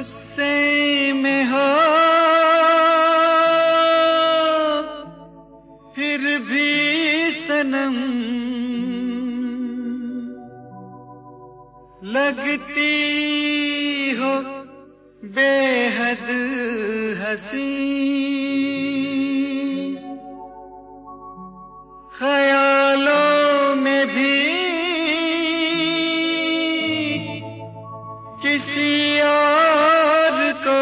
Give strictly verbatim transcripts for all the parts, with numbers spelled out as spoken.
गुस्से में हो फिर भी सनम लगती हो बेहद हंसी। ख्यालों में भी किसी और को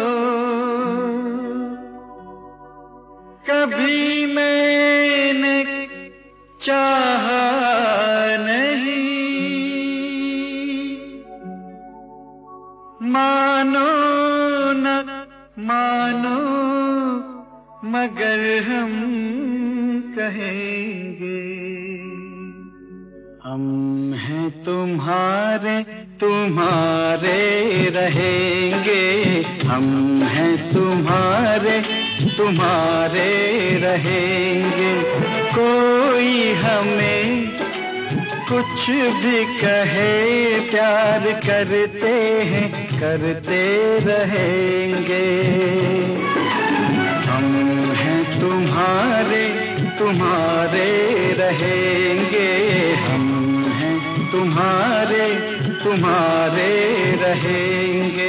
कभी मैंने चाहा नहीं। मानो न मानो मगर हम कहेंगे हम हैं तुम्हारे तुम्हारे रहेंगे। हम हैं तुम्हारे तुम्हारे रहेंगे। कोई हमें कुछ भी कहे प्यार करते हैं करते रहेंगे। हम हैं तुम्हारे तुम्हारे रहेंगे। हम हैं तुम्हारे तुम्हारे रहेंगे।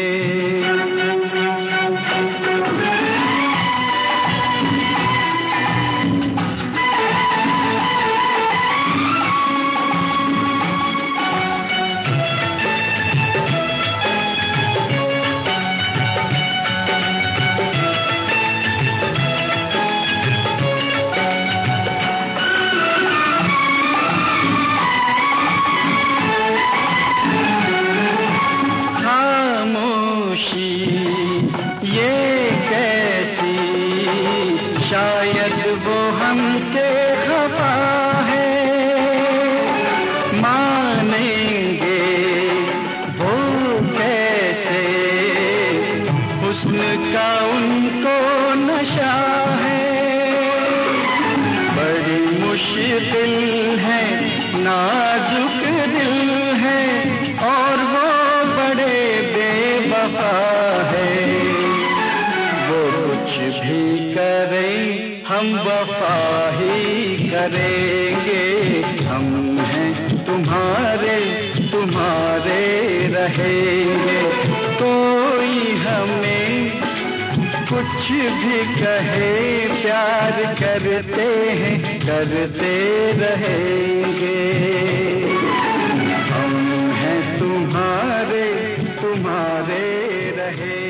ये कैसी शायद वो हमसे खफा है। मानेंगे वो कैसे हुस्न का उनको नशा है। बड़ी मुश्किल है नाजुक दिल है और वो बड़े बेवफा है। कुछ भी करें हम वफा ही करेंगे। हम हैं तुम्हारे तुम्हारे रहेंगे। कोई हमें कुछ भी कहे प्यार करते हैं करते रहेंगे। हम हैं तुम्हारे तुम्हारे रहेंगे।